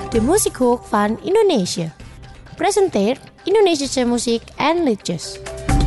de Muziekhoek van Indonesië. Presenteert Indonesische muziek en liedjes.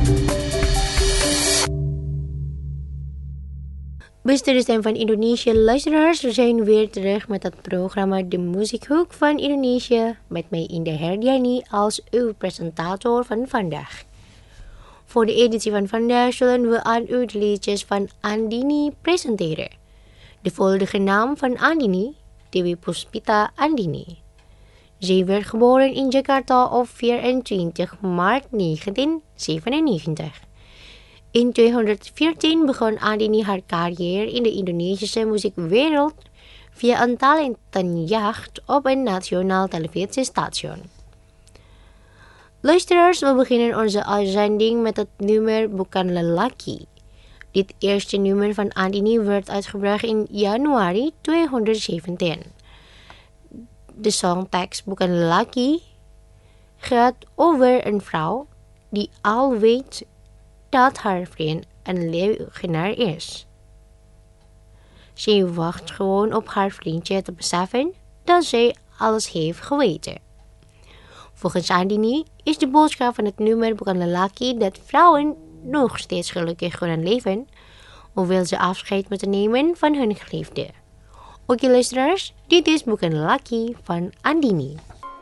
Beste de Stem van Indonesië luisteraars, we zijn weer terug met het programma De Muziekhoek van Indonesië met mij Indah Herdiani als uw presentator van vandaag. Voor de editie van vandaag zullen we aan u de liedjes van Andini presenteren. De volledige naam van Andini, Dewi Puspita Andini. Zij werd geboren in Jakarta op 24 maart 1997. In 2014 begon Andini haar carrière in de Indonesische muziekwereld via een talentenjacht op een nationaal televisiestation. Luisteraars, we beginnen onze uitzending met het nummer Bukan Lelaki. Dit eerste nummer van Andini werd uitgebracht in januari 2017. De songtekst Bukan Lelaki gaat over een vrouw die al weet dat haar vriend een leugenaar is. Zij wacht gewoon op haar vriendje te beseffen dat zij alles heeft geweten. Volgens Andini is de boodschap van het nummer Bukan Lelaki dat vrouwen nog steeds gelukkig kunnen leven, hoewel ze afscheid moeten nemen van hun geliefde. Oké luisteraars, dit is Bukan Lelaki van Andini.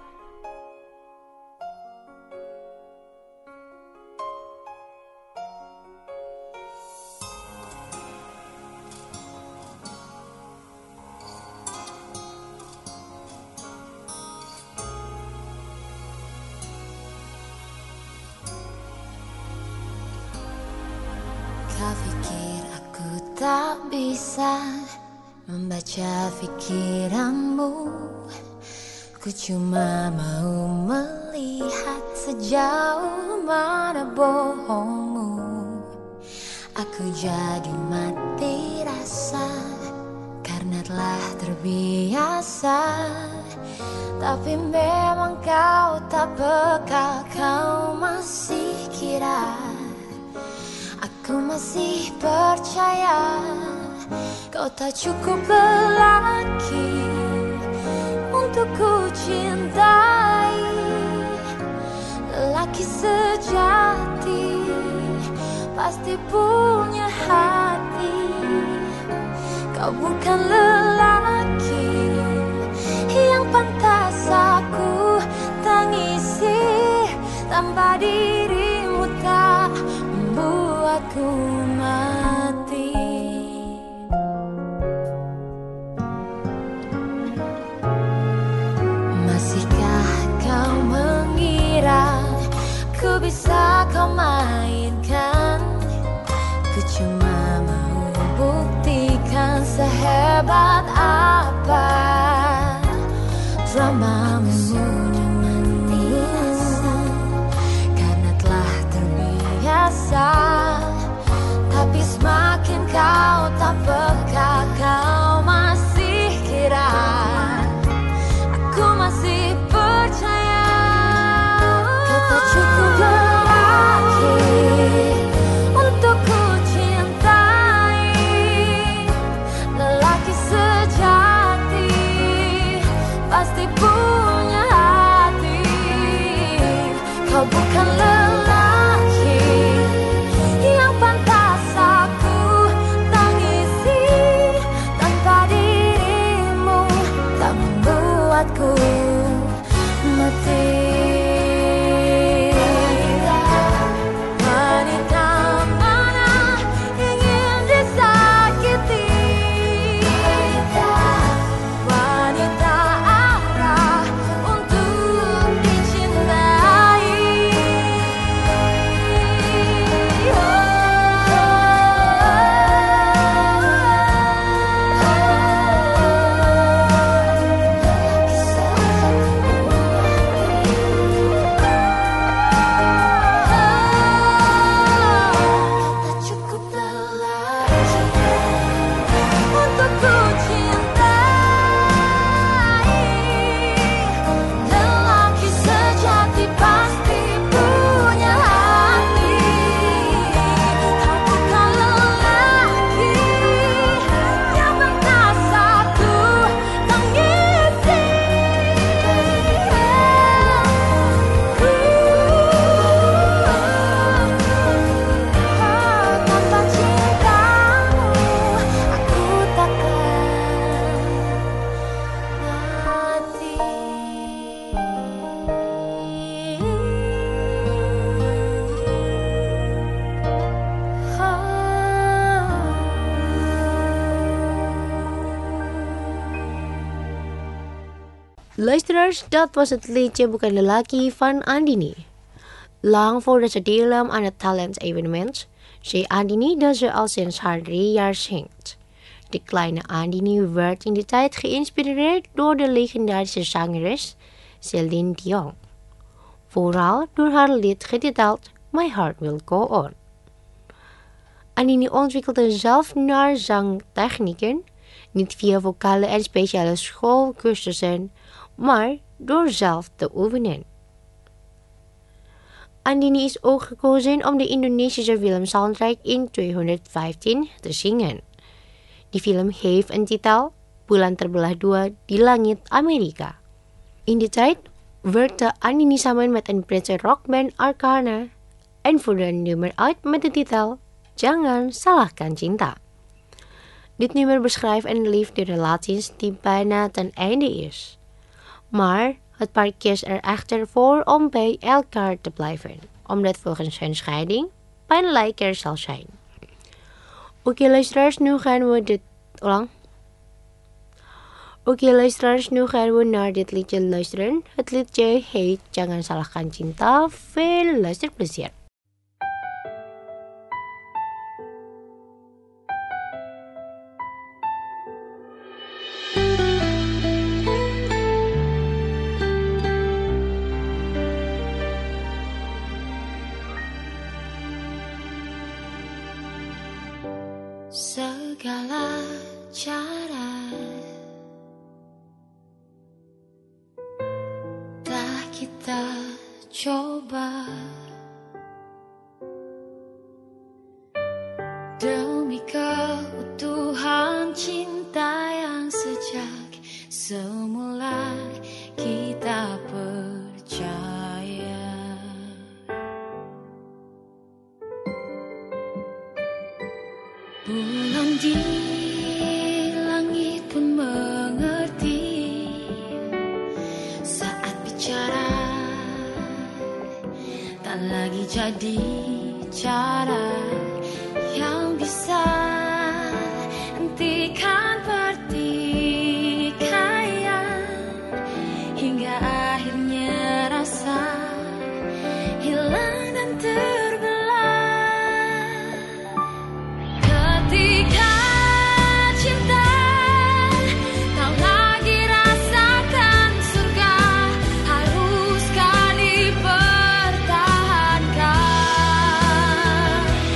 Kau pikir aku tak bisa membaca pikiranmu. Ku cuma mau melihat sejauh mana bohongmu. Aku jadi mati rasa karena telah terbiasa. Tapi memang kau tak peka, kau masih kira aku masih percaya kau tak cukup lelaki untuk ku cintai. Lelaki sejati pasti punya hati. Kau bukan lelaki yang pantas aku tangisi. Tanpa dirimu tak membuatku mati. Masihkah kau mengira ku bisa kau mainkan? Ku cuma mau buktikan sehebat apa dramamu. Karena telah terbiasa. Tapi semakin kau tak peka, kau masih kira aku masih percaya. Kau tak cukup lelaki untuk ku cintai. Lelaki sejati pasti punya Luisteraars, dat was het liedje Bukan Lelaki van Andini. Lang voordat ze deelnam aan het talentevenement, zei Andini dat ze al sinds haar 3 jaar zingt. De kleine Andini werd in die tijd geïnspireerd door de legendarische zangeres Celine Dion. Vooral door haar lied getiteld My Heart Will Go On. Andini ontwikkelde zelf naar zangtechnieken, niet via vocale en speciale schoolcursussen, maar door zelf te oefenen. Andini is ook gekozen om de Indonesische film soundtrack in 2015 te zingen. Die film heeft een titel, Bulan Terbelah Dua di Langit Amerika. In die tijd werkte Andini samen met een Britse rockband Arcana en voerde een nummer uit met de titel Jangan Salahkan Cinta. Dit nummer beschrijft een liefderelaties die bijna ten einde is. Maar het paar kiest er echter voor om bij elkaar te blijven, omdat volgens hun scheiding pijnlijker zal zijn. Oké luisteraars, nu gaan we naar dit liedje luisteren. Het liedje heet Jangan Salahkan Cinta. Veel luisterplezier. Segala cara dah kita coba demi keutuhan cinta yang sejak semula kita percaya. Bulan di langit pun mengerti saat bicara tak lagi jadi cara yang bisa hentikan pertikaian hingga akhirnya rasa hilang dan terbelah. Ketika cinta tak lagi rasakan surga, haruskah dipertahankan?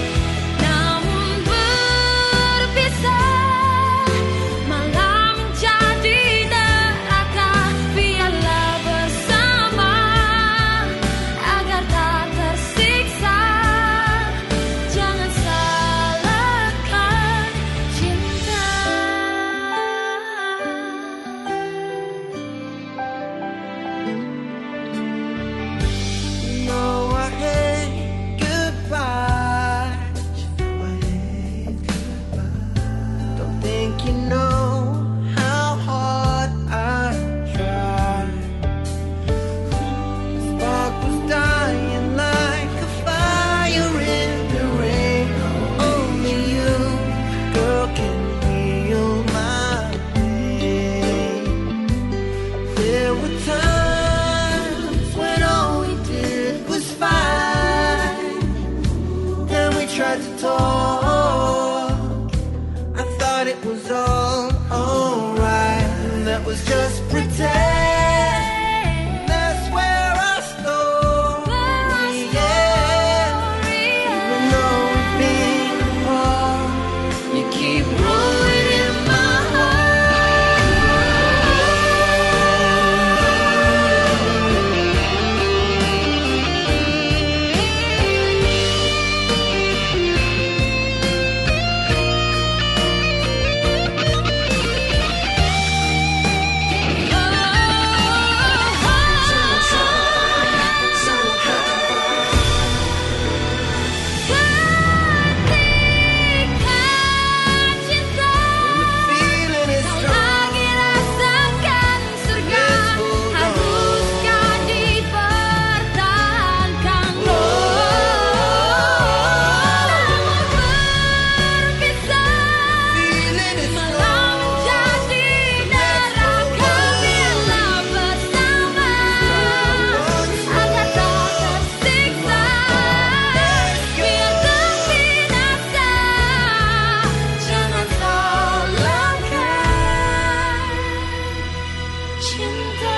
cinta.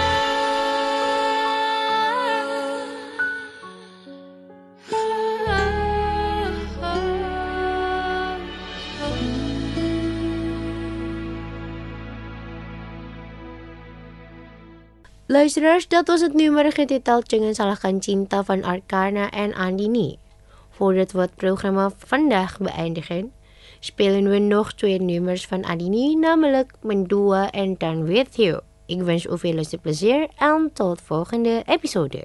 Luisteraars, dat was het nummer getiteld Jangan Salahkan Cinta van Arkarna en Andini. Voordat we het programma vandaag beëindigen, spelen we nog 2 nummers van Andini, namelijk Mendua en Done With You. Ik wens u veel luisterplezier en tot volgende episode.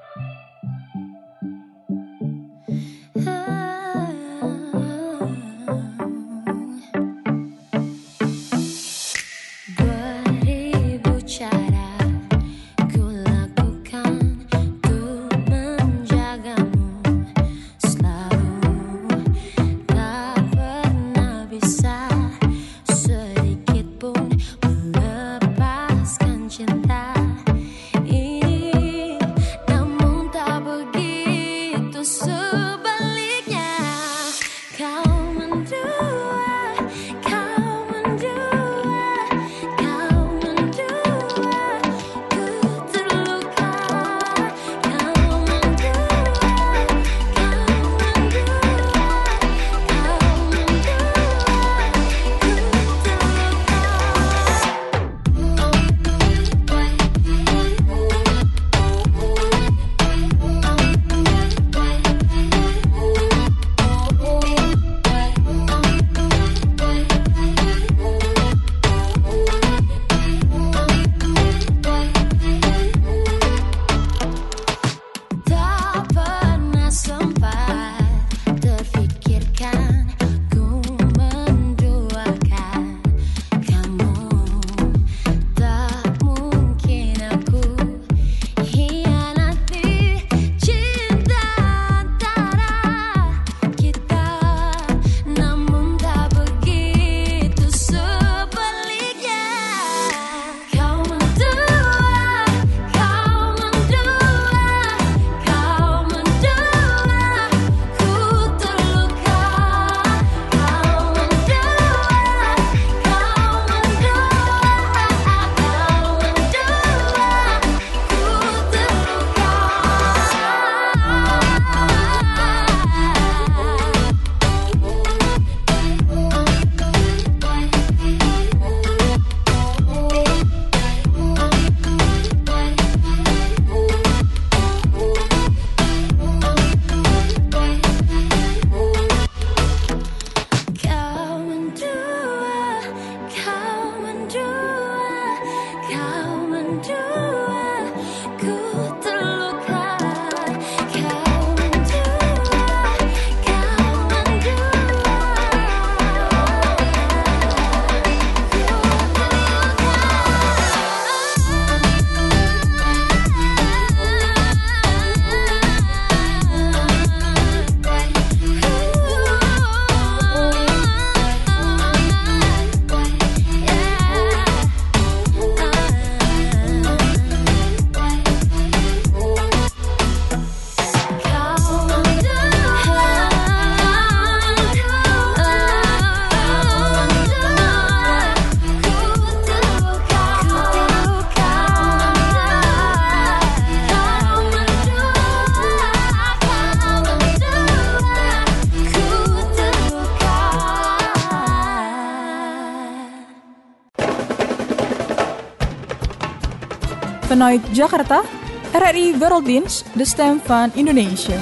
Vanuit Jakarta, RRI Werelddienst, de stem van Indonesië.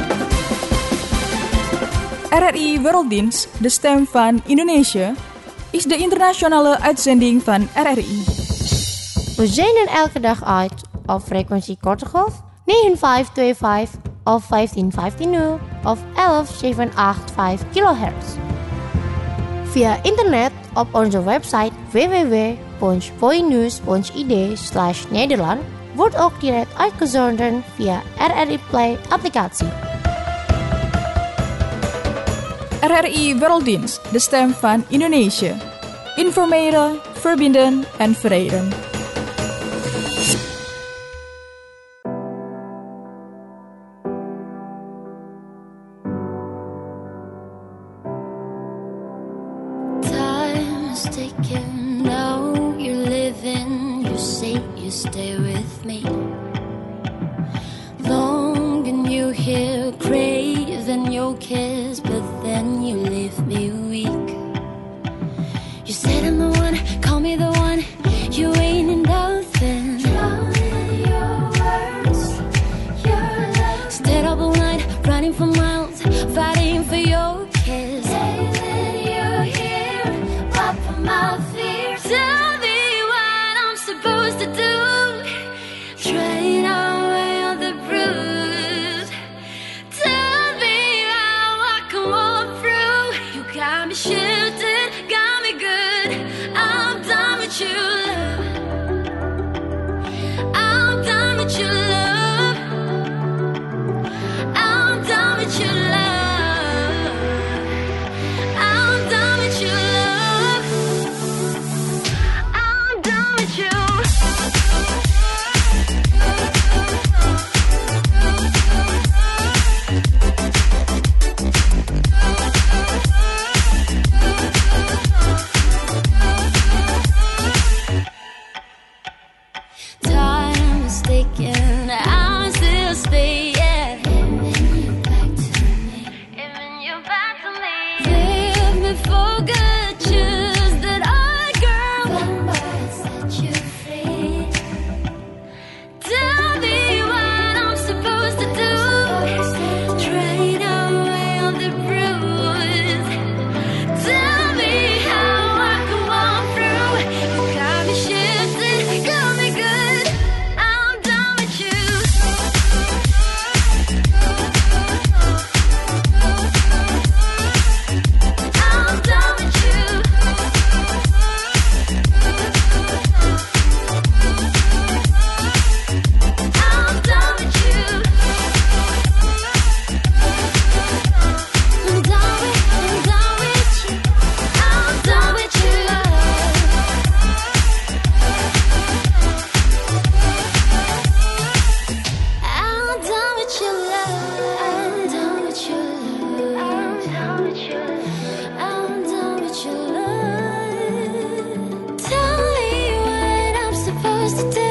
RRI Werelddienst, de stem van Indonesië, is de internationale uitzending van RRI. We zenden elke dag uit op frequentie korte golf 9525 of 15150 of 11785 kHz. Via internet op onze website www.voinews.id/Nederland wordt ook direct uitgezonden via RRI Play applicatie. RRI Werelddienst, de stem van Indonesië. Informeren, verbinden en verenigen. Time's ticking, now you're living, you say you with your love. I'm done with your love. I'm done with your love. I'm done with you. Tired and mistaken, I'm still staying. Giving you back to me. Leave me for good, choose that other girl. One word set you free. Tell me what I'm supposed to do. Trade away all the bruise. Tell me how I can walk through. You got me shifted, got me good. I'm done with you. I'm done with you. I'm done with you. I'm done with you. I'm done with your love. I'm done with your love. I'm done with your love. I'm done with your love. I'm done with your love. Tell me what I'm supposed to do.